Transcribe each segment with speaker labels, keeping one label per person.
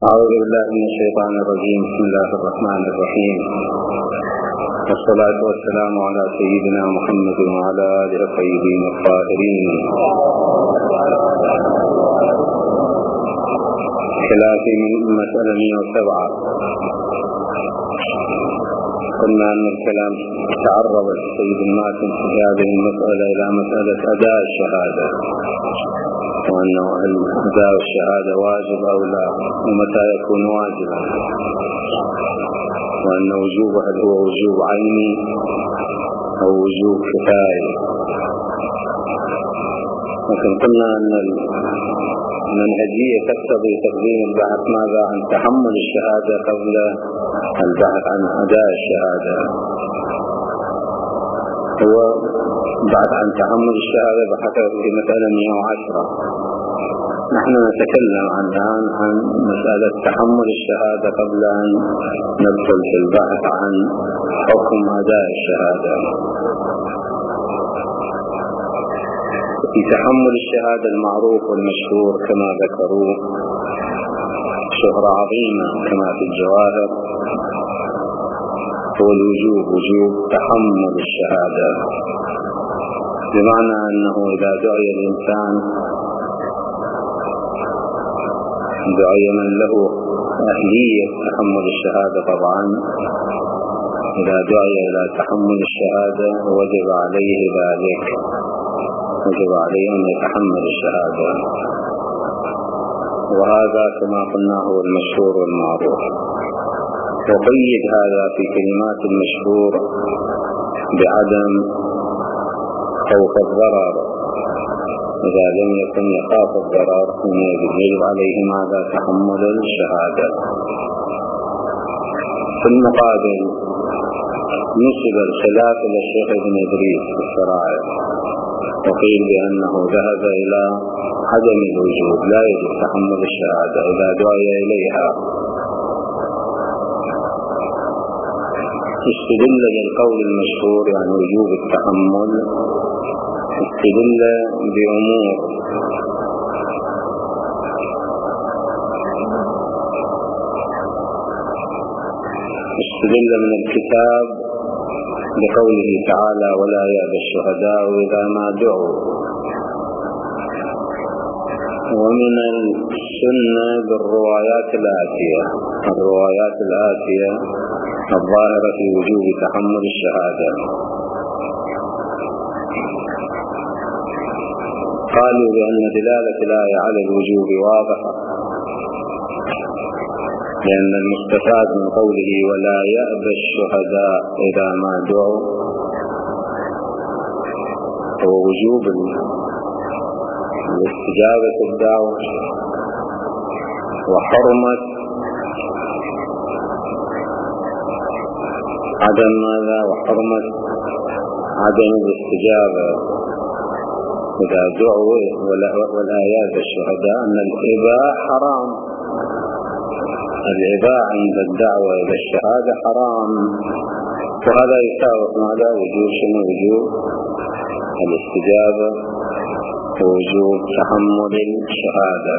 Speaker 1: أعوذ بالله من الشيطان الرجيم. بسم الله الرحمن الرحيم، والصلاة والسلام على سيدنا محمد وعلى آله الطيبين الطاهرين. خلافي من مسألة 107. قلنا أن الكلام تعرض السيد الماتن في هذه المسألة إلى مسألة أداء الشهادة، وأنه هل أداء الشهادة واجب أو لا، ومتى يكون واجبا، وأن وجوبه هل هو وجوب عيني أو وجوب كفاية. لكن قلنا أن المنهجية تقتضي تقديم البحث ماذا عن تحمل الشهادة قبل البحث عن أداء الشهادة. هو بعد عن تحمل الشهادة بحث في مسألة 110. نحن نتكلم الآن عن مسألة تحمل الشهادة قبل أن ندخل في البحث عن حكم أداء الشهادة. في تحمل الشهادة المعروف والمشهور كما ذكروا شهرة عظيمة كما في الجواهر، هو الوجوب، وجوب تحمل الشهادة، بمعنى أنه إذا دعي الإنسان دعي من له أهلية تحمل الشهادة. طبعا إذا دعي إلى تحمل الشهادة وجب عليه ذلك، وجب عليه أن يتحمل الشهادة، وهذا كما قلنا هو المشهور والمعروف. وقيد هذا في كلمات المشهور بعدم خوف الضرر، إذا لم يكن يخاف الضرر يجب عليه ماذا؟ تحمل الشهادة. في المقابل نسب الخلاف إلى الشيخ ابن إدريس في الشرائع، وقيل بأنه ذهب إلى عدم الوجوب، لا يجب تحمل الشهادة إذا دعي إليها. استدل بالقول المشهور عن وجوب التحمل، استدل بأمور. استدل من الكتاب بقوله تعالى: ولا يأبى الشهداء إذا ما دعوا. ومن السنة بالروايات الآتية، الروايات الآتية الظاهرة في وجوب تحمل الشهادة. قالوا بأن دلالة الآية على الوجوب واضحة، لأن المستفاد من قوله ولا يأبى الشهداء إذا ما دعوا هو وجوب الاستجابة الدعوة، وحرمة عدم ماذا؟ وحرمة عدم الاستجابة إذا دعوا. ولا يأبى الشهداء أن الإباء حرام، الإباء عند الدعوة إلى الشهادة حرام، وهذا يساوي ماذا؟ وجوب شنو؟ وجوب الاستجابة ووجوب تحمل الشهادة.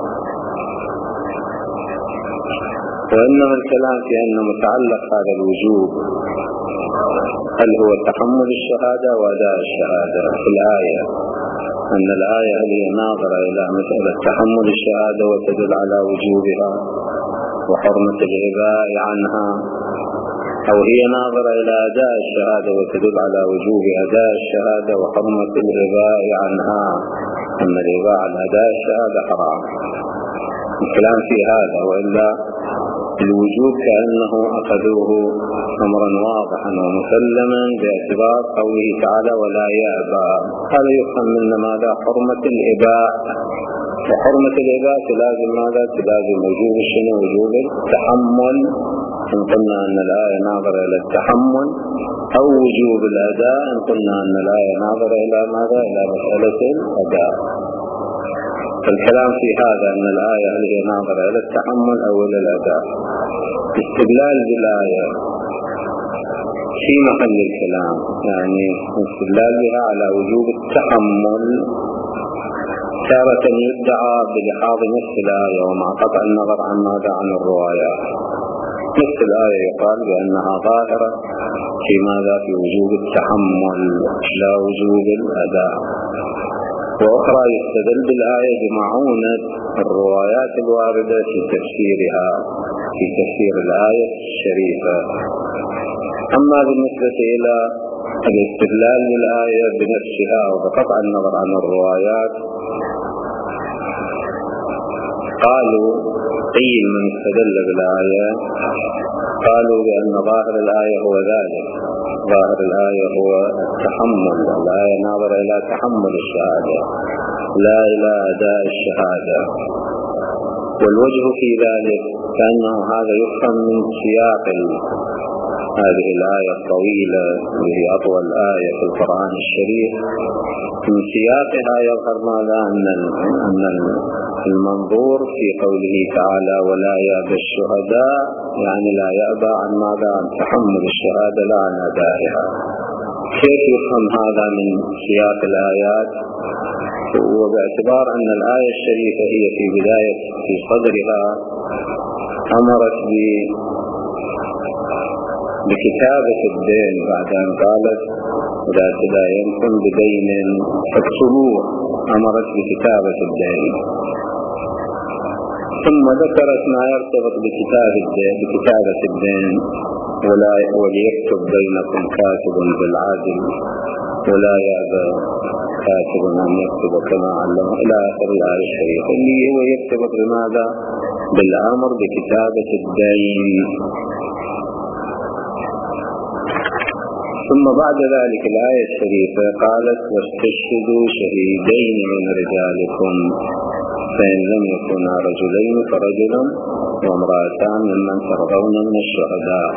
Speaker 1: وإنما الكلام في أن متعلق هذا الوجوب هل هو تحمل الشهادة وأداء الشهادة في الآية، أن الآية هي ناظرة إلى مسألة تحمل الشهادة وتدل على وجوبها وحرمة الإباء عنها، أو هي ناظرة إلى أداء الشهادة وتدل على وجوب أداء الشهادة وحرمة الإباء عنها، أن الإباء عن أداء الشهادة حرام. الكلام في هذا، وإلا الوجوب كأنه أخذوه أمرا واضحا ومسلما باعتبار قوله تعالى ولا يأبى. هذا يفهم من ماذا؟ حرمة الإباء، وحرمة الإباء تلازم ماذا؟ تلازم وجوب الشنو؟ وجوب التحمل. إن قلنا أن الآية ناظرة إلى التحمل، أو وجوب الأداء إن قلنا أن الآية ناظرة إلى ماذا؟ إلى مسألة الأداء. فالكلام في هذا أن الآية هل هي ناظرة إلى التحمل أو إلى الأداء. استدلال بالآية في محل الكلام، يعني استدلال بها على وجوب التحمل تارة يدعى بلحاظ نصف الآية ومع قطع النظر عن ماذا عن الروايات. نصف الآية يقال بأنها ظاهرة في ماذا؟ في وجوب التحمل لا وجوب الأداء، وأخرى يستدل بالآية بمعونة الروايات الواردة في تفسيرها في تفسير الآية الشريفة. أما بالنسبة إلى الاستدلال بالآية بنفسها وبقطع النظر عن الروايات، قالوا قيل من استدل بالآية قالوا بأن ظاهر الآية هو ذلك، ظاهر الآية هو التحمل، الآية ناظرة إلى تحمل الشهادة لا إلى أداء الشهادة. والوجه في ذلك كأنه هذا يفهم من سياق هذه الآية الطويلة وهي أطول آية في القرآن الشريف. من سياقها يظهر ماذا؟ أن المنظور في قوله تعالى ولا يأبى الشهداء يعني لا يأبى عن ماذا؟ عن تحمل الشهادة لا عن أدائها. كيف يفهم هذا من سياق الآيات؟ وباعتبار أن الآية الشريفة هي في صدرها أمرت بكتابة الدين بعد أن قالت لا تداينكم بدين فاكتبوه، أمرت بكتابة الدين، ثم ذكرت ما يرتبط بكتابة الدين وليكتب بينكم كاتب بالعدل ولا يأبى كاتب أن يكتب كما علم إلى آخر الآية الشريفة اللي هو يرتبط بماذا؟ بالأمر بكتابة الدين. ثم بعد ذلك الآية الشريفة قالت واستشهدوا شهيدين من رجالكم فإن لم يكونا رجلين فرجل وامرأتان ممن ترضون من الشهداء.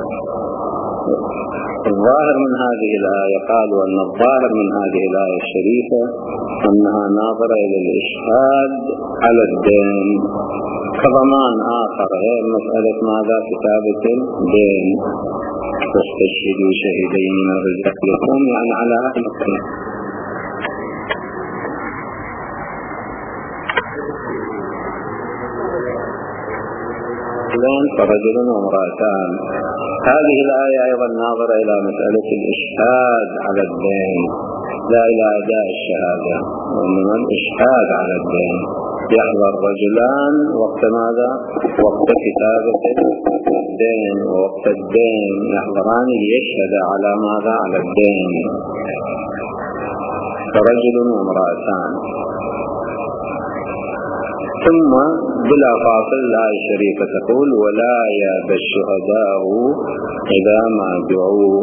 Speaker 1: الظاهر من هذه الآية قالوا أن الظاهر من هذه الآية الشريفة أنها ناظرة إلى الإشهاد على الدين كضمان آخر غير مسألة ماذا؟ كتابة الدين. واستشهدوا شهيدين من رجالكم يعني على هذا فرجل وامرأتان. هذه الآية أيضا ناظرة إلى مسألة الإشهاد على الدين لا إلى أداء الشهادة، وإنما الإشهاد على الدين. يحضر رجلان وقت ماذا؟ وقت كتابة الدين، ووقت الدين يحضران ليشهد على ماذا؟ على الدين. فرجل وامرأتان. ثم بلا فاصل الآية الشريفة تقول ولا يأبى الشهداء إذا ما دعوا.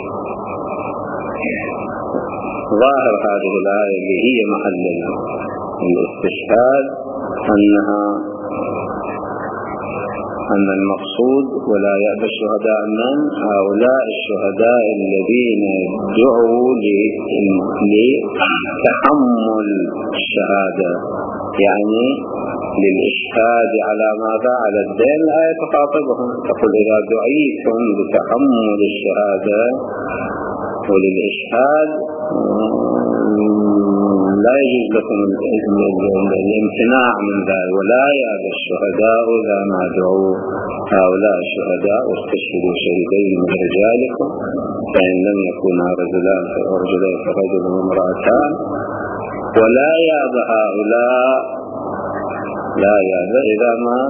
Speaker 1: ظاهر هذه الآية اللي هي محل الاستشهاد أن المقصود ولا يأبى الشهداء من هؤلاء الشهداء الذين دعوا لتحمل الشهادة يعني للإشهاد على ماذا؟ على الدين. الآية تخاطبهم تقول إذا دعيتم لتحمل الشهادة وللإشهاد لا يجوز لكم الامتناع من ذلك. ولا يأبى الشهداء إذا ما دعوا هؤلاء الشهداء واستشهدوا شهيدين من رجالكم فإن لم يكونا رجلين فرجل وامرأتان. ولا يأبى هؤلاء لا يأبى إذا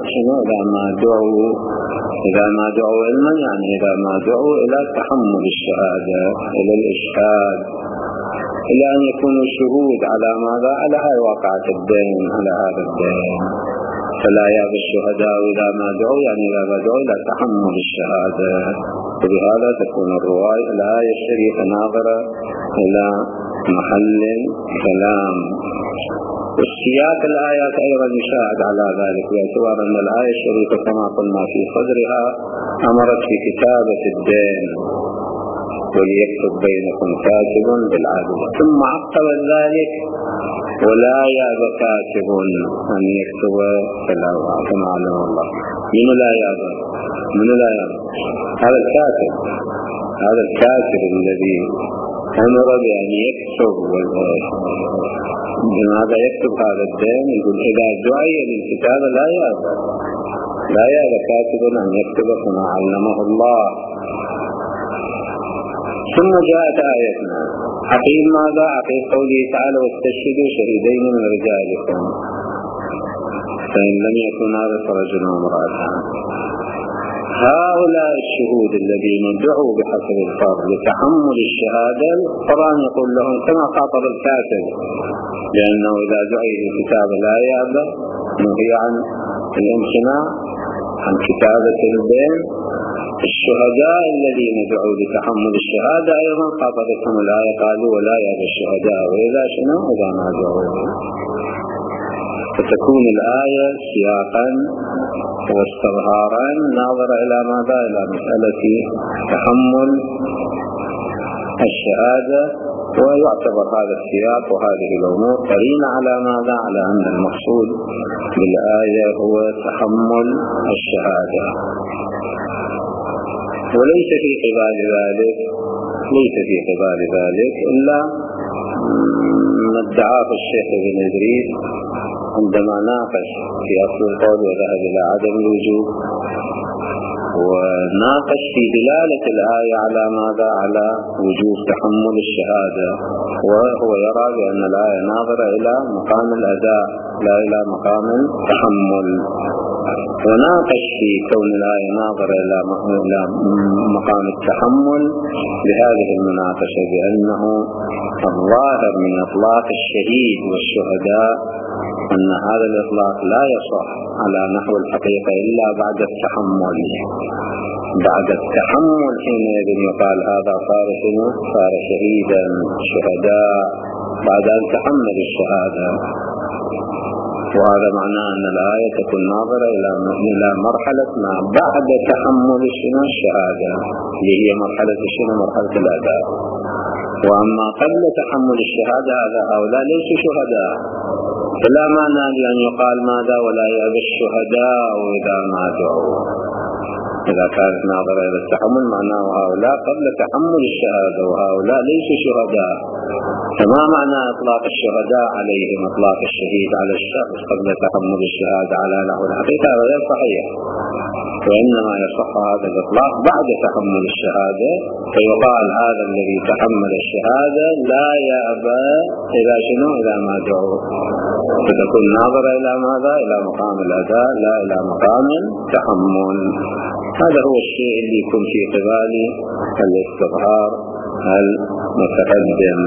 Speaker 1: ما دعوا علما يعني إذا ما دعوا إلى تحمل الشهادة إلى الإشهاد إلى أن يكونوا شهود على ماذا؟ على هاي واقعة الدين على هذا الدين. فلا يأبى الشهداء إذا ما دعوا يعني إذا ما دعوا إلى تحمل الشهادة. وبهذا تكون الآية الشريفة ناظرة إلى محل كلام. والسياق الآيات أيضا يشاهد على ذلك باعتبار أن الآية الشريفة كما قلنا في صدرها أمرت في كتابة الدين وليكتب بينكم كاتب بالعدل، ثم عقب ذلك ولا يأبى كاتب أن يكتب كما علم الله. من لا يأبى؟ هذا الكاتب الذي أمر بأن يكتب. لماذا يكتب هذا الدين؟ يقول إذا دعي للكتابة لا يأبى كاتب أن يكتب كما علمه الله. ثم جاءت آيتنا حقيم ماذا؟ حقيم قوله تعالى واستشهدوا شهيدين من رجالكم فإن لم يكن هذا فرجل وامرأتان. هؤلاء الشهود الذين دعوا بحسب الفرض لتحمل الشهادة القرآن يقول لهم كما خاطب الكاتب، لأنه إذا دعي الكتاب لا يأبى نهي عن الامتناع عن كتابة الدين. الشهداء الذين دعوا لتحمل الشهادة أيضا خاطبتهم الآية قالوا ولا يأبى الشهداء وإذا شنو إذا ما دعوا. فتكون الآية سياقا واستظهارا ناظرة إلى ماذا؟ إلى مسألة تحمل الشهادة، ويعتبر هذا السياق وهذه الأمور قرينة على ماذا؟ على أن المقصود بالآية هو تحمل الشهادة. وليس في قبال ذلك إلا ما ادعاه الشيخ ابن إدريس عندما ناقش في أصل القول وذهب إلى عدم الوجوب، وناقش في دلالة الآية على ماذا؟ على وجوب تحمل الشهادة، وهو يرى بأن الآية ناظرة إلى مقام الأداء لا إلى مقام التحمل. وناقش في كون الآية ناظرة إلى مقام التحمل بهذه المناقشة بأنه الظاهر من إطلاق الشهيد والشهداء أن هذا الإطلاق لا يصح على نحو الحقيقة إلا بعد التحمل. بعد التحمل حينئذ يقال هذا صار شهيدا شهداء بعد أن تحمل الشهادة. وهذا معناه أن الآية تكون ناظرة إلى مرحلة ما بعد تحمل الشهادة اللي هي مرحلة مرحلة الأداء. وأما قبل تحمل الشهادة هؤلاء ليسوا شهداء، فلا معنى لأن يقال ماذا؟ ولا يأبى الشهداء إذا ما دعوا. إذا كانت ناظرة إلى التحمل معناه هؤلاء قبل تحمل الشهادة وهؤلاء ليسوا شهداء. فما معنى إطلاق الشهداء عليهم إطلاق الشهيد على الشخص قبل تحمل الشهادة على نحو الحقيقة؟ هذا غير صحيح، وإنما يصح هذا الإطلاق بعد تحمل الشهادة، فيقال هذا الذي تحمل الشهادة لا يأبى إلى شنو؟ إلى ما دعوا. فتكون ناظرة إلى ماذا؟ إلى مقام الأداء لا إلى مقام التحمل. هذا هو الشيء اللي يكون في قبال الاستظهار المتقدم.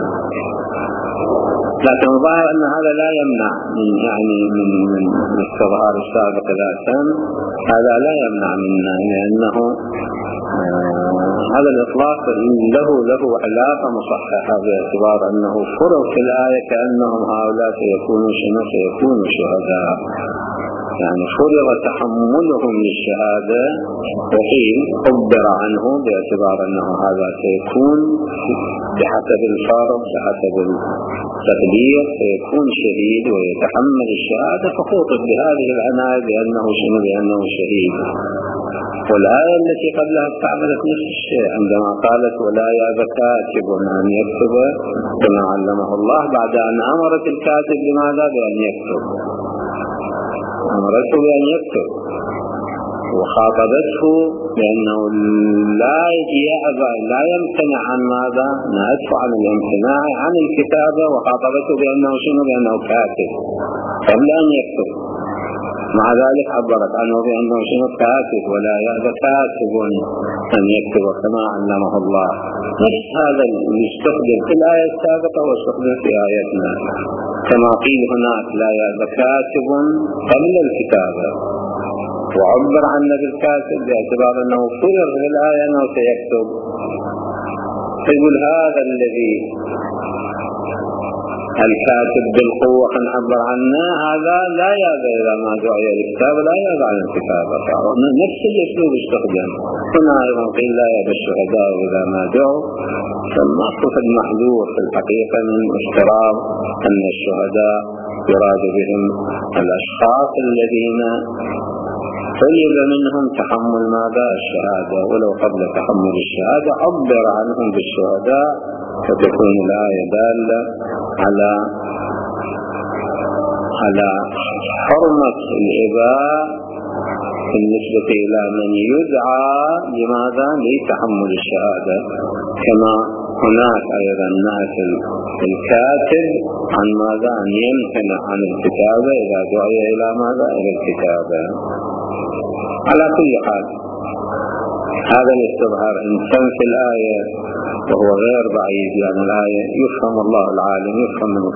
Speaker 1: لكن الظاهر أن هذا لا يمنع من الاستظهار السابق ذاتا، هذا لا يمنع منا، لأنه هذا الإطلاق له علاقة مصححة باعتبار أنه فرض في الآية كأنهم هؤلاء سيكونوا شهداء، يعني فرض تحملهم للشهادة وحين عبر عنه باعتبار أنه هذا سيكون بحسب الفرض بحسب التقدير سيكون شهيد ويتحمل الشهادة، فخوطب بهذه العناية بأنه شهيد. والآية التي قبلها استعملت نفس الشيء عندما قالت ولا يأبى كاتب أن يكتب كما علمه الله، بعد أن أمرت الكاتب بماذا؟ بأن يكتب، أمرته بأن يكتب وخاطبته بأنه لا يمتنع عن ماذا؟ نأسف عن الامتناع عن الكتابة، وخاطبته بأنه بأنه كاتب قبل أن يكتب. مع ذلك عبرت عنه بأنه كاتب ولا يأبى كاتب أن يكتب كما علمه الله. نفس هذا يستخدم في الآية السابقة واستخدم في آياتنا، كما قيل هناك لا يأبى كاتب قبل الكتابة، وعبر عنه بالكاتب باعتبار أنه فرض في الآية أنه سيكتب. يقول هذا الذي الكاتب بالقوة نعبر عنه هذا لا يأبى إذا ما دعي الكتاب لا يأبى عن الكتابة. نفس الأسلوب استخدم هنا أيضا قيل لا يأبى الشهداء إذا ما دعوا، ثم أصف المحذور في الحقيقة من افتراض أن الشهداء يراد بهم الأشخاص الذين طلب منهم تحمل ماذا؟ الشهادة، ولو قبل تحمل الشهادة عبر عنهم بالشهداء فتكون الآية دالة على حرمة الإباء بالنسبة إلى من يدعى لماذا؟ لتحمل الشهادة، كما هناك أيضا نهي الكاتب عن ماذا؟ أن يمتنع عن الكتابة إذا دعي إلى ماذا؟ إلى الكتابة. على كل حال هذا الاستظهار إن كان في الآية وهو غير بعيد، يعني الآية يفهم الله العالم يفهم من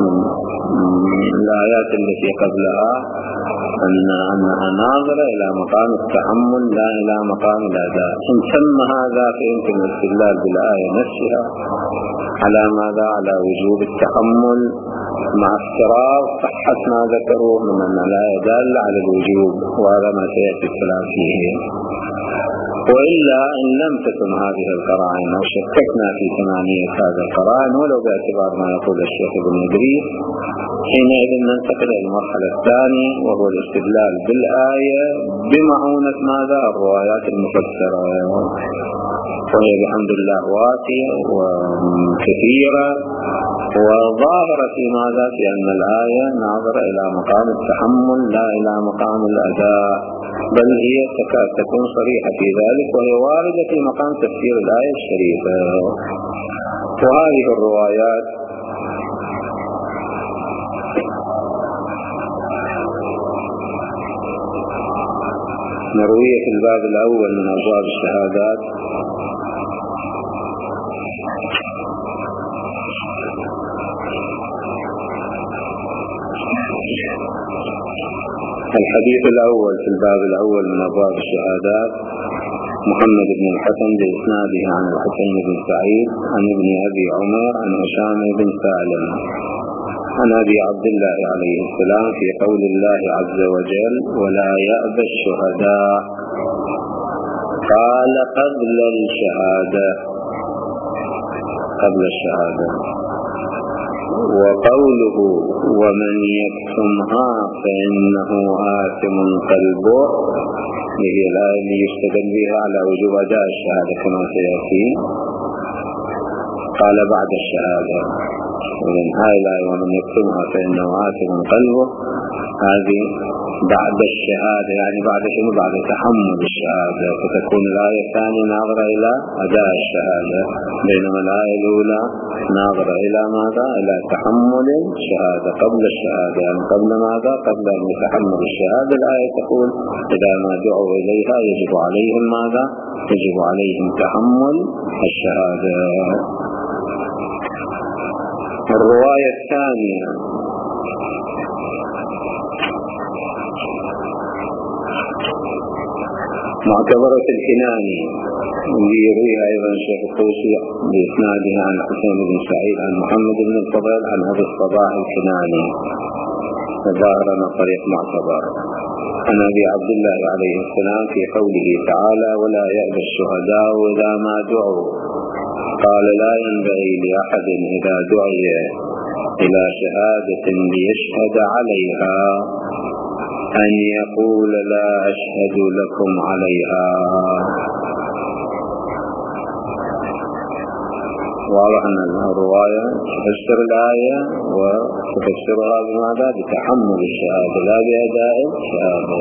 Speaker 1: الآيات التي قبلها أنها ناظرة إلى مقام التحمل لا إلى مقام الأداء. إن تم هذا فيمكن الاستدلال بالآية نفسها على ماذا؟ على وجوب التحمل مع افتراض صحة ما ذكروه من أن الآية دالة على الوجوب، وهذا ما سيأتي الكلام فيه. وإلا إن لم تكن هذه القرائن أو شككنا في ثمانية هذا القرائن ولو باعتبار ما يقول الشيخ ابن إدريس، حينئذ ننتقل إلى المرحلة الثانية وهو الاستدلال بالآية بمعونة ماذا؟ الروايات المفسرة، وهي بحمد الله واسعة وكثيرة وظاهرة في ماذا؟ في أن الآية ناظرة إلى مقام التحمل لا إلى مقام الأداء، بل هي تكاد تكون صريحة في ذلك، وهي واردة في مقام تفسير الآية الشريفة. وهذه الروايات مروية في الباب الأول من أبواب الشهادات الحديث الأول في الباب الأول من أبواب الشهادات محمد بن الحسن بإسناده عن الحسين بن سعيد عن ابن أبي عمر عن هشام بن سالم عن أبي عبد الله عليه السلام في قول الله عز وجل ولا يأبى الشهداء قال قبل الشهادة وقوله ومن يكتمها فإنه آثم قلبه، هي الآية اللي يستدل بها على وجوب أداء الشهادة كما سيأتي. قال بعد الشهادة، ومن هاي الآية ومن يكتمها فإنه آثم قلبه، هذه بعد الشهادة، يعني بعد شنو؟ بعد تحمل الشهادة، فتكون الآية الثانية ناظرة إلى أداء الشهادة، بينما الآية الأولى ناظرة إلى ماذا؟ إلى تحمل الشهادة قبل الشهادة، يعني قبل ماذا؟ قبل أن يتحمل الشهادة. الآية تقول إذا ما دعوا إليها يجب عليهم ماذا؟ يجب عليهم تحمل الشهادة. الرواية الثانية معتبرة الكناني اللي يرويها أيضا الشيخ الطوسي بإسنادها عن حسين بن سعيد عن محمد بن الفضيل عن أبي الصباح الكناني، ظاهرا طريق معتبر عن أبي عبد الله عليه السلام في قوله تعالى ولا يأبى الشهداء إذا ما دعوا، قال لا ينبغي لأحد إذا دعي إلى شهادة ليشهد عليها أن يقول لا أشهد لكم عليها. واضح أن الرواية تفسر الآية وتفسرها بماذا؟ بتحمل الشهادة لا بأداء الشهادة.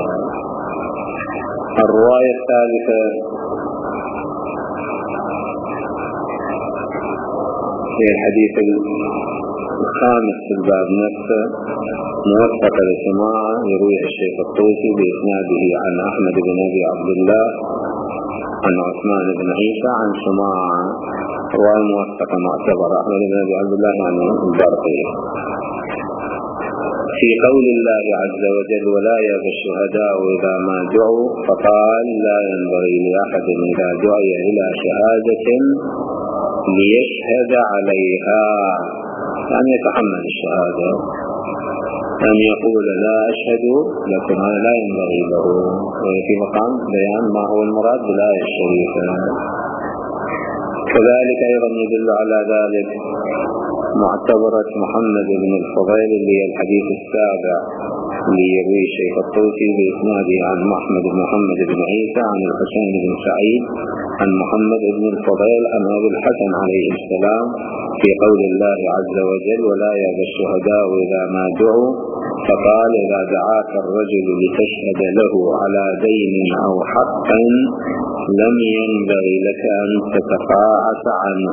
Speaker 1: الرواية الثالثة هي الحديث الخامس في الباب نفسه، موثق لسماعة يرويه الشيخ الطوسي بإسناده عن أحمد بن أبي عبد الله عن عثمان بن عيسى عن سماعة، رواية موثقة معتبرة. أحمد بن أبي عبد الله عن البرقي في قول الله عز وجل ولا يأبى الشهداء إذا ما دعوا، فقال لا ينبغي لأحد إذا دعي إلى شهادة ليشهد عليها، يعني يتحمل الشهادة، أن يقول لا أشهد لكم، هذا لا ينبغي له، وفي مقام بيان ما هو المراد بالآية الشريفة. كذلك أيضا يدل على ذلك معتبرة محمد بن الفضيل اللي هي الحديث السابع ليروي الشيخ الطوسي بإسناده عن محمد بن محمد بن عيسى عن الحسين بن سعيد عن محمد بن الفضيل عن أبي الحسن عليه السلام في قول الله عز وجل ولا يأبى الشهداء إذا ما دعوا، فقال إذا دعاك الرجل لتشهد له على دين أو حق لم ينبغي لك أن تتقاعس عنه.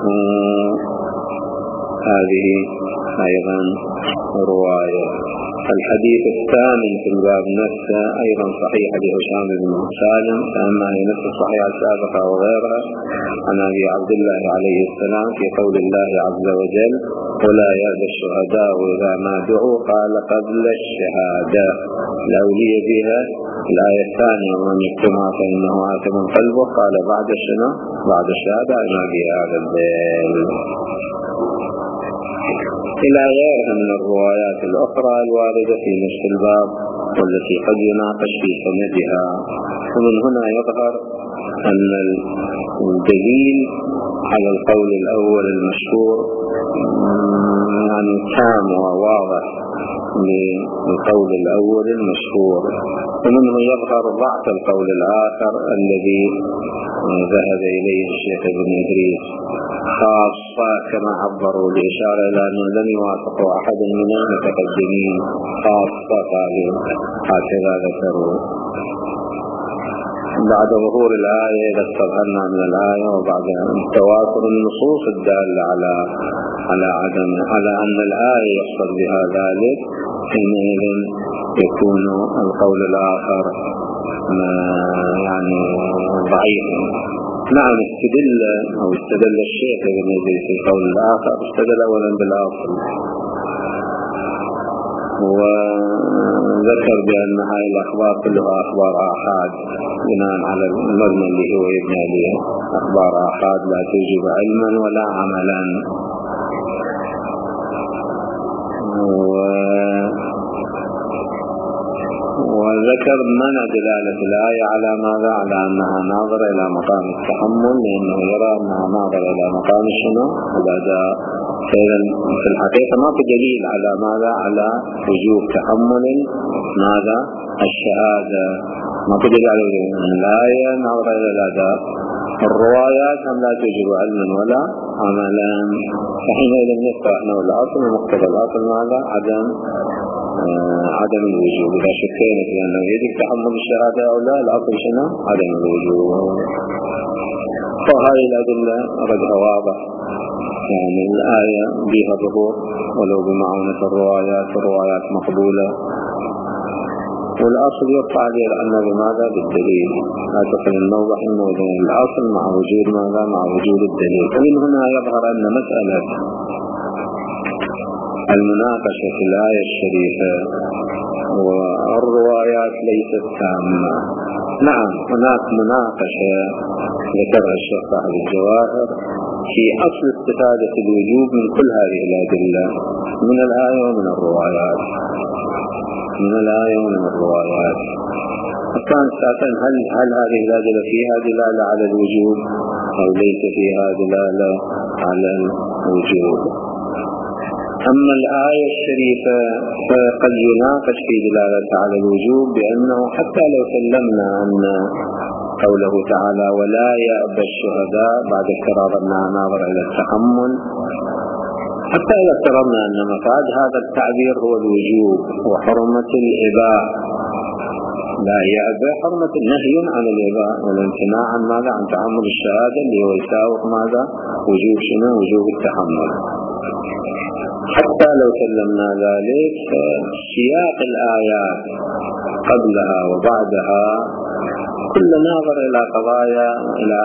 Speaker 1: هذه أيضا رواية. الحديث الثامن في الباب نفسه أيضا صحيح لهشام بن سالم، فأما هي نفس الصحيح السابقة وغيرها، عن أبي عبد الله عليه السلام في قول الله عز وجل ولا يأبى الشهداء إذا ما دعوا، قال قبل الشهادة الأولي بها الآية الثانية ومن يكتمها فإنه آثم قلبه، قال بعد الشهادة بعد الشهادة ما بهذا الدين، إلى غيرها من الروايات الأخرى الواردة في نفس الباب والتي قد يناقش في سندها. ومن هنا يظهر أن الدليل على القول الأول المشهور يعني تام وواضح للقول الأول المشهور، ومنه يظهر ضعف القول الآخر الذي ذهب إليه الشيخ ابن إدريس، خاصة كما عبروا الإشارة إلى أنه لم يوافقوا أحد من المتقدمين، خاصة قالوا هكذا ذكروا بعد ظهور الآية إذا استظهرنا من الآية وبعد تواتر النصوص الدالة على أن الآية يقصد بها ذلك، حينئذ يكون القول الآخر يعني ضعيف. نعم استدل الشيخ ابن إدريس في القول الآخر، استدل أولا بالأصل وذكر بأن هاي الأخبار كلها أخبار آحاد بناء على المبنى اللي هو يبنى عليه، أخبار آحاد لا توجب علما ولا عملا. وذكر منع دلالة الآية على ماذا؟ على أنها ناظرة إلى مقام التحمل، لأنه يرى أنها ناظرة إلى مقام الشنو الأداء. فإذا في الحقيقة ما في دليل على ماذا؟ على وجوب تحمل ماذا؟ الشهادة، ما في دليل على الآية ناظرة إلى الأداء. الروايات هم لا توجب علما ولا عملا، فحينئذ نقرأ أنه الأصل ومقتضى الأصل ماذا؟ عدم الوجوب. إذا شكينا في أنه يجب تحمل الشهادة أو لا، الأصل شنو؟ عدم الوجوب. فهذه الأدلة ردها واضح، يعني الآية بها ظهور ولو بمعونة الروايات مقبولة، والأصل يبقى عليه أن بماذا؟ بالدليل. لا تقل النوبة الموضوع الأصل مع وجود ماذا؟ مع وجود الدليل. ومن هنا يظهر أن مسألة المناقشة في الآية الشريفة والروايات ليست تامة. نعم هناك مناقشة ذكرها الشيخ صاحب الجواهر في أصل استفادة الوجوب من كل هذه الأدلة من الآية ومن الروايات، كان ساعتين هل هذه الأدلة فيها دلالة على الوجوب أو ليس فيها دلالة على الوجوب. أما الآية الشريفة فقد يناقش في دلالة على الوجوب، بأنه حتى لو سلمنا أن قوله تعالى ولا يأبى الشهداء بعد افتراض أنها ناظر إلى التحمل، حتى إذا افترضنا أن مفاد هذا التعبير هو الوجوب وحرمة الإباء، لا يأبى حرمة النهي عن الإباء والامتناع عن ماذا؟ عن تحمل الشهادة اللي هو يساوق ماذا؟ وجوب شنو؟ وجوب التحمل. حتى لو سلمنا ذلك سياق الآيات قبلها وبعدها كل ناظر إلى قضايا إلى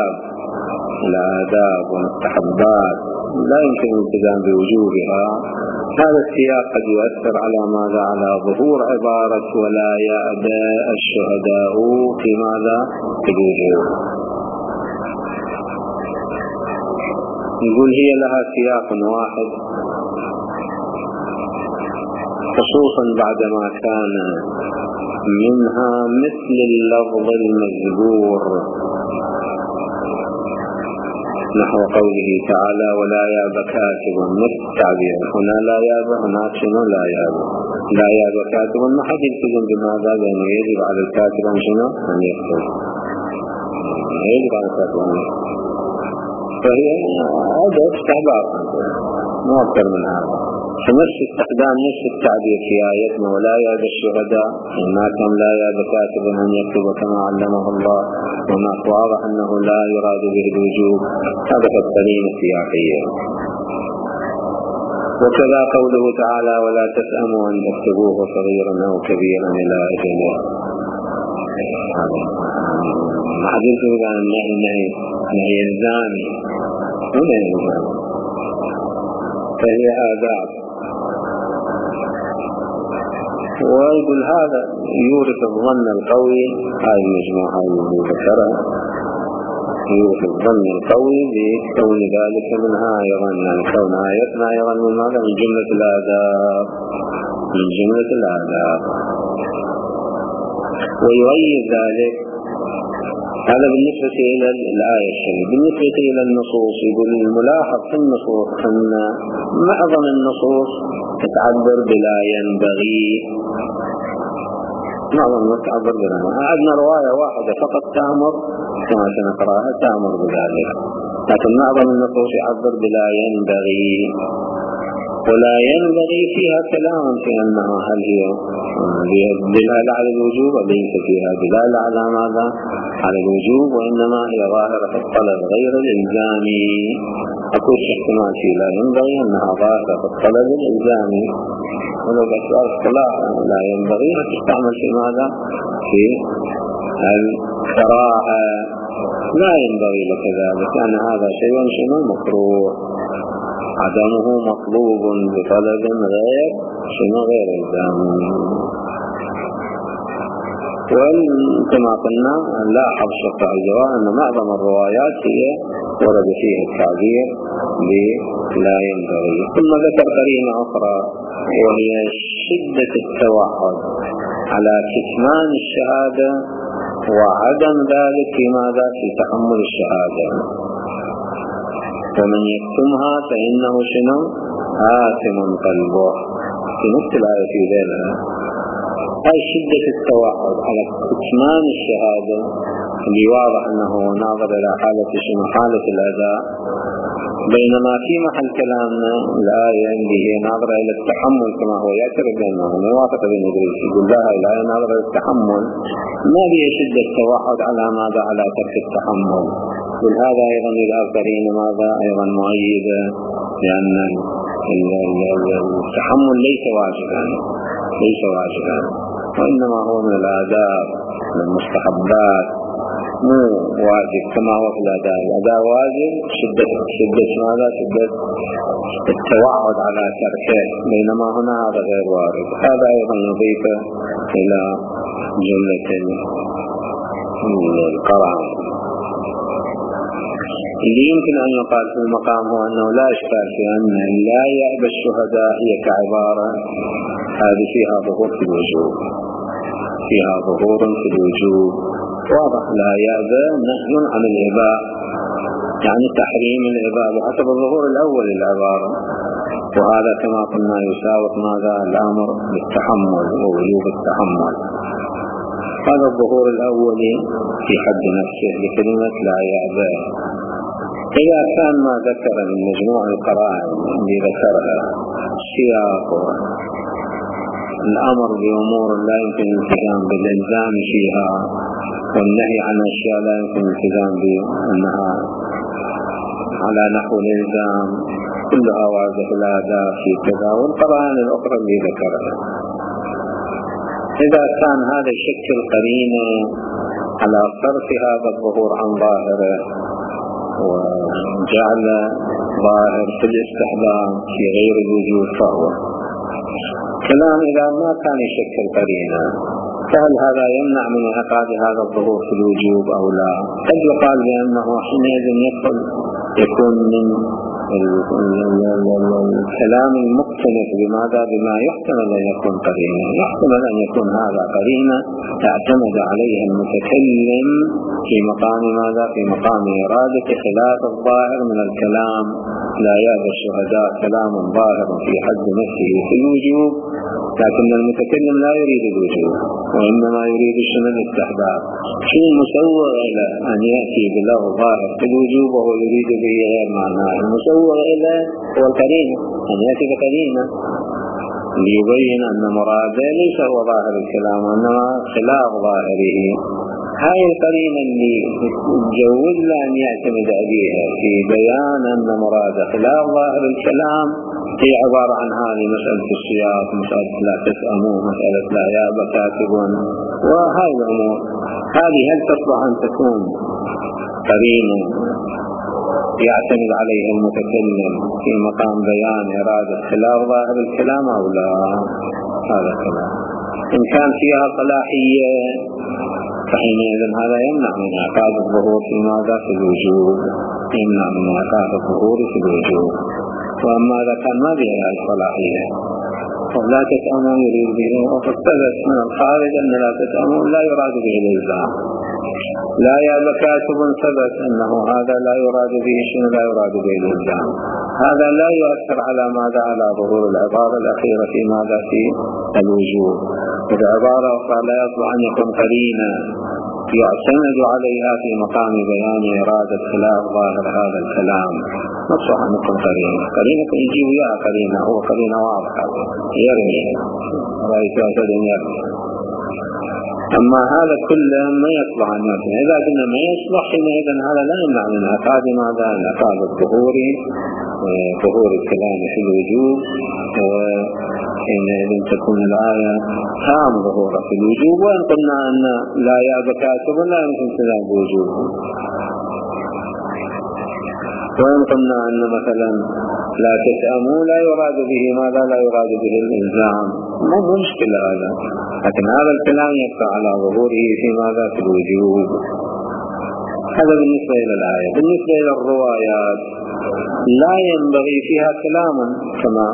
Speaker 1: آداب ومستحبات لا يمكن الالتزام بوجوبها. هذا السياق قد يؤثر على ماذا؟ على ظهور عبارة ولا يأبى الشهداء في ماذا؟ في الوجوب. نقول هي لها سياق واحد، خصوصا بعدما كان منها مثل اللفظ المذكور نحو قوله تعالى ولا ياب كاتب، مثل التعبير هنا لا ياب، هناك شنو لا ياب. لا ياب كاتب ما حد يلتزم بماذا، لأنه يجب على الكاتب أن شنو أن يكتب، يجب على الكاتب أن يكتب. فهي هذا استحباب مو أكثر من هذا. فنفس استخدام نفس التعبير في آياتنا ولا ياب الشهداء، إنكم لا ياب كاتب أن يكتب كما علمه الله، وما واضح أنه لا يراد به الوجوب، هذا في القرينة السياقية. وكذا قوله تعالى ولا تسأموا أن تكتبوه صغيرا أو كبيرا إلى أجله. ما حد يقول عن النهي الزامي هنا الزامي، فهي آداب. ويقول هذا يورث الظن القوي، هذه المجموعة اللي ذكرها يورث الظن القوي بكون ذلك منها أيضا، يعني كون آياتنا أيضا من ماذا؟ من جملة الآداب، من جملة الآداب. ويؤيد ذلك هذا بالنسبة إلى الآية الشريفة. بالنسبة إلى النصوص يقول الملاحظ في النصوص أن معظم النصوص تتعبر بلا ينبغي، معظم تعبر بلا. عندنا رواية واحدة فقط تأمر كما سنقرأها تأمر بذلك، لكن معظم النصوص يعبر بلا ينبغي. ولا ينبغي فيها كلام في أنها هل هي دلالة على الوجوب وليس فيها دلالة على ماذا؟ على الوجوب، وإنما هي ظاهرة الطلب غير الإلزامي. أقول احتمال في لا ينبغي أنها ظاهرة الطلب الإلزامي، ولو بأسباب الصلاة لا ينبغي تستعمل في ماذا؟ في الكراهة. لا ينبغي لك ذلك، لأن هذا شيء مكروه، عدمه مطلوب بطلب غير غير الزامي. وكما قلنا لاحظ شرح الجواب أن معظم الروايات هي ورد فيها التعبير بلا ينبغي. ثم ذكر قرينة أخرى وهي شدة التوعد على كتمان الشهادة وعدم ذلك في ماذا؟ في تحمل الشهادة. ومن يكتمها فإنه شنو؟ آثم قلبه، في نفس الآية في ذلك. أي شدة التوعد على كتمان الشهادة اللي واضح أنه ناظر إلى حالة شنو؟ حالة الأداء، بينما في محل كلامنا الآية اللي هي ناظرة إلى التحمل كما هو يعترف بأنه موافقة بين إدريس يقول لها الآية ناظرة إلى التحمل، ما هي شدة التوعد على ماذا؟ على ترك التحمل. ولهذا أيضا الآخرين ماذا؟ أيضا مؤيدة، لأن التحمل ليس واجبا، ليس واجبا، وإنما هو من الآداب، من المستحبات، مو واجب كما هو في الأداء. الأداء واجب، شدة ماذا؟ شدة التوعد على تركه، بينما هنا هذا غير وارد. هذا أيضا يضيف إلى جملة القرآن. اللي يمكن أن يقال في المقام هو أنه لا إشكال في أن لا يأبى الشهداء هي كعبارة هذه فيها ظهور في الوجوب، فيها ظهور في الوجوب واضح. لا يأبى نهي عن الإباء، يعني تحريم الإباء بحسب الظهور الأول للعبارة، وهذا كما قلنا يساوق ماذا؟ الأمر بالتحمل ووجوب التحمل. هذا الظهور الأول في حد نفسه لكلمة لا يأبى. إذا كان ما ذكر من مجموع القرائن اللي ذكرها سياق الأمر بأمور لا يمكن الالتزام بالإلزام فيها، والنهي عن أشياء لا يمكن الالتزام بأنها على نحو الإلزام، كلها واضح الآداب في كذا، والقرائن الأخرى اللي ذكرها. إذا كان هذا يشكل قرينة على صرف هذا الظهور عن ظاهره وجعل ظاهر في الاستحباب في غير الوجود، فهو كلام. إذا ما كان يشكل قرينة فهل هذا يمنع من انعقاد هذا الظهور في الوجوب أو لا؟ قد يقال بأنه حينئذ يكون من الكلام المقتنف بماذا؟ بما يحتمل أن يكون قرينة، يحتمل أن يكون هذا قرينة اعتمد عليها المتكلم في مقام ماذا؟ في مقام إرادة خلاف الظاهر من الكلام. لا يأبى الشهداء كلام ظاهر في حد نفسه في الوجوب، لكن المتكلم لا يريد الوجوب وإنما يريد شنو؟ الاستحباب. شو المسوغ إلى أن يأتي بلفظ ظاهر في الوجوب وهو يريد به غير معناه؟ المسوغ إلى هو القرينة، أن يأتي بقرينة ليبين أن مراده ليس هو ظاهر الكلام وإنما خلاف ظاهره. هاي القرينة اللي تجوز له أن يعتمد عليها في بيان أن مراده خلاف ظاهر الكلام هي عبارة عن هذه مسألة السياق، مسألة لا تسأموا، مسألة لا يأبى كاتب، وهاي الأمور. هذه هل تصلح أن تكون قرينة يعتمد عليها المتكلم في مقام بيان إرادة خلاف ظاهر الكلام أو لا؟ هذا كلام. إن كان فيها صلاحية فحينئذ هذا يمنع من إعقاد الظهور في ماذا؟ في الوجوب، يمنع من إعقاد الظهور في الوجوب. وأما إذا كان ما بها الصلاحية ولا تسأموا يريد به، وقد ثبت من الخارج أن لا تسأموا لا يراد به الإلزام. لا يأبى كاتب ثبت أنه هذا لا يراد به شنو؟ لا يراد به الإلزام. هذا لا يؤثر على ماذا؟ على ظهور العبارة الأخيرة في ماذا؟ في الوجوب. والعبارة أخرى لا يصلح أن يكون قرينة يعتمد عليها في مقام بيان إرادة خلاف ظاهر هذا الكلام. نصح أن يكون قرينة يجي وياها قرينة، هو قرينة واضحة يرمي رأيت أسد يرمي. أما هذا كله ما يصلح أن يكون. إذا كنا ما يصلح حينئذ هذا لا يمنع من انعقاد ماذا؟ انعقاد الظهور، ظهور الكلام في الوجوب، وحينئذ تكون الآية تام ظهورها في الوجوب. وإن قلنا أن لا يأبى كاتب لا يمكن تنام بوجوب، وإن قلنا أن مثلا لا تسأموا لا يراد به ماذا؟ لا يراد به الإلزام، مو مشكلة هذا، لكن هذا الكلام يبقى على ظهوره في ماذا؟ في الوجوب. هذا بالنسبة إلى الآية. بالنسبة إلى الروايات لا ينبغي فيها كلام كما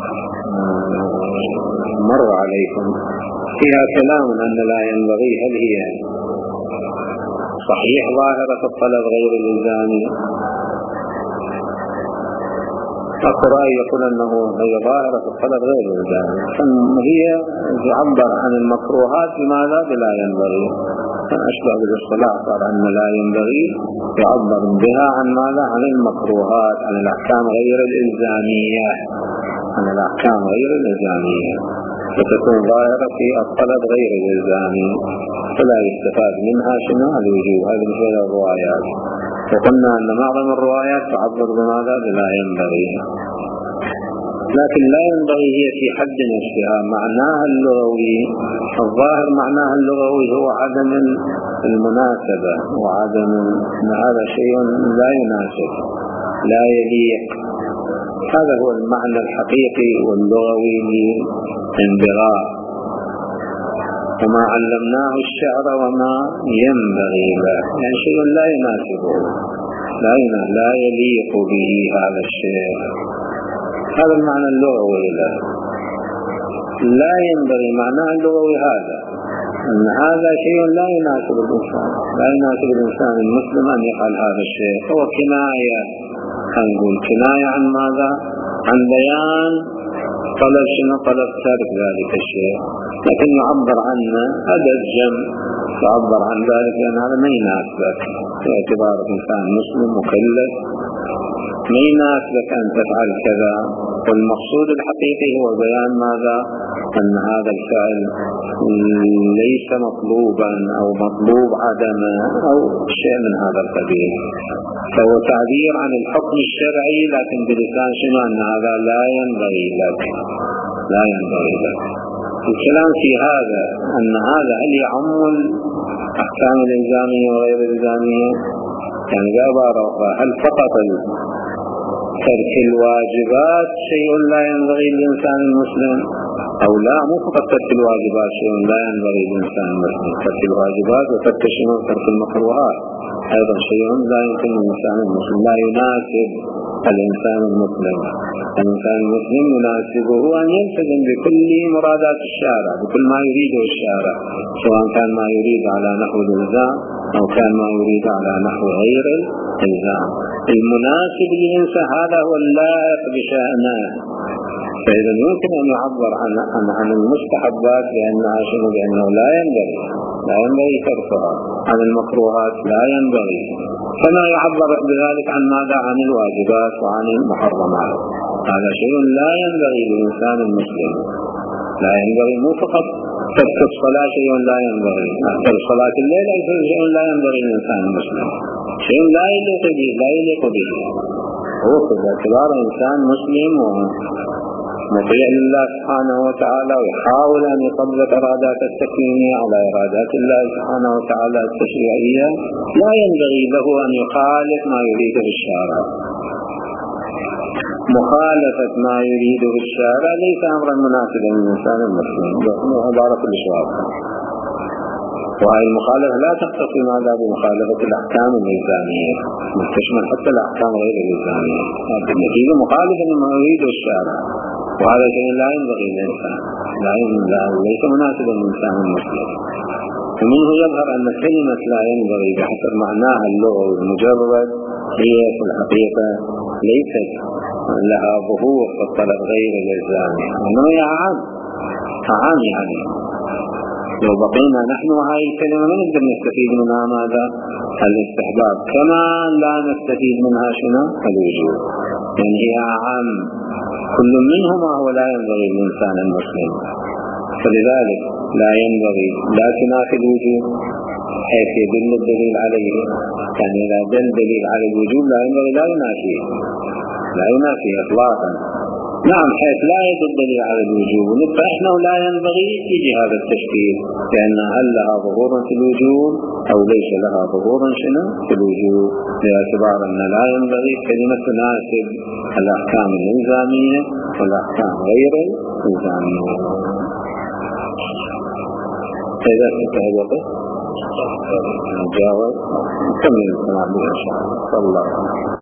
Speaker 1: مر عليكم، فيها كلام أن لا ينبغي. هل هي صحيح ظاهرة الطلب غير الإلزامي؟ القرآن يقول أنه هي ظاهرة الطلب غير الإلزامي، هي تعبر عن المكروهات بماذا؟ بلا ينبغي. أشبه بالاصطلاح صار أن لا ينبغي يعبر بها عن ماذا؟ عن المكروهات، عن الأحكام غير الإلزامية، عن الأحكام غير الإلزامية، فتكون ظاهرة في الطلب غير الإلزامي، فلا يستفاد منها شنو؟ الوجوب. هذا مثل الروايات. وقلنا أن معظم الروايات تعبر بماذا؟ بلا ينبغي، لكن لا ينبغي هي في حد نفسها. معناها اللغوي الظاهر، معناها اللغوي هو عدم المناسبة وعدم أن هذا شيء لا يناسب لا يليق. هذا هو المعنى الحقيقي واللغوي للانبغاء. وما علمناه الشعر وما ينبغي له، يعني شيء لا يناسبه، لا يليق به هذا الشيء. هذا المعنى اللغوي له. لا ينبغي معناه اللغوي هذا، أن هذا شيء لا يناسب الإنسان، لا يناسب الإنسان المسلم أن يفعل هذا الشيء. هو كناية، نقول كناية عن ماذا؟ عن بيان طلب شنو؟ طلب ترك ذلك الشيء، لكن يعبر عنه هذا الجمع، يعبر عن ذلك لأن هذا ما يناسبك باعتبارك إنسان مسلم مكلف، ما يناسبك أن تفعل كذا. والمقصود الحقيقي هو بيان ماذا؟ أن هذا الفعل ليس مطلوبا أو مطلوب عدمه أو شيء من هذا القبيل. فهو تعبير عن الحكم الشرعي لكن بلسان شنو؟ أن هذا لا ينبغي لك، لا ينبغي لك. الكلام في هذا أن هذا هل يعم الأحكام الإلزامية وغير الإلزامية؟ يعني بعبارة أخرى، هل فقط ترك الواجبات شيء لا ينبغي للإنسان المسلم أو لا؟ مو فقط ترك الواجبات شيء لا ينبغي للإنسان المسلم، ترك الواجبات وترك شنو؟ ترك المكروهات أيضا شيء لا يمكن للإنسان المسلم، لا يناسب الإنسان المسلم. الإنسان المسلم يناسبه أن يلتزم بكل مرادات الشارع، بكل ما يريده الشارع، سواء كان ما يريد على نحو الإلزام أو كان ما يريد على نحو غير الإلزام. المناسب للإنسان هذا هو اللائق بشأنه. فإذا يمكن أن يعبر عن المستحبات بأنه لا ينبغي تركها، عن المكروهات لا ينبغي، كما يعبر بذلك عن ماذا؟ عن الواجبات وعن المحرمات. هذا شيء لا ينبغي للإنسان المسلم، لا ينبغي. مو فقط ترك الصلاة شيء لا ينبغي، ترك صلاة الليل شيء لا ينبغي للإنسان المسلم، شيء لا يليق به. هو باعتبار إنسان مسلم مطيع لله سبحانه وتعالى ويحاول أن يطبق إرادات التكوينية على إرادات الله سبحانه وتعالى التشريعية، لا ينبغي له أن يخالف ما يريده الشارع. مخالفة ما يريده الشارع ليس أمرا مناسبا للإنسان المسلم، عبارة كل شيء. وهذه المخالفة لا تقتصر ماذا بمخالفة الأحكام الإلزامية، تشمل حتى الأحكام غير الإلزامية. النتيجة مخالفة لما يريده الشارع، وهذا شيء لا ينبغي للإنسان، ليس مناسبا للإنسان المسلم. ومنه يظهر أن كلمة لا ينبغي بحسب معناها اللغوي المجرد هي في الحقيقة ليست لها ظهور في الطلب غير الإلزامي، إنما هي عام. يعني لو بقينا نحن هاي الكلمة ما نقدر نستفيد منها ماذا؟ الاستحباب، كما لا نستفيد منها شنو؟ الوجوب. يعني هي عام، كل منهما هو لا ينبغي للإنسان المسلم. فلذلك لا ينبغي لا تنافي الوجوب حيث يدل الدليل عليه، يعني إذا دل دليل على الوجوب لا ينبغي لا ينافي إطلاقا. نعم، حيث لا يدل دليل على الوجوب فإحنا لا ينبغي يجي هذا التشكيل، لأن هل لها ظهور في الوجوب أو ليس لها ظهور شنو في الوجوب، باعتبار أن لا ينبغي كلمة تناسب الأحكام الإلزامية والأحكام غير الإلزامية. إذا انتهى الوقت نجاوب نكمل الكلام إن شاء الله.